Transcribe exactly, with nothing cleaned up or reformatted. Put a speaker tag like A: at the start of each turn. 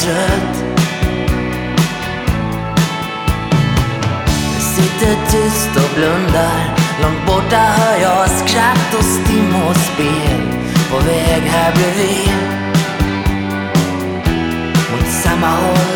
A: trött. Jag sitter tyst och blundar. Långt borta hör jag skratt och stim och spel. På väg här bredvid, mot samma håll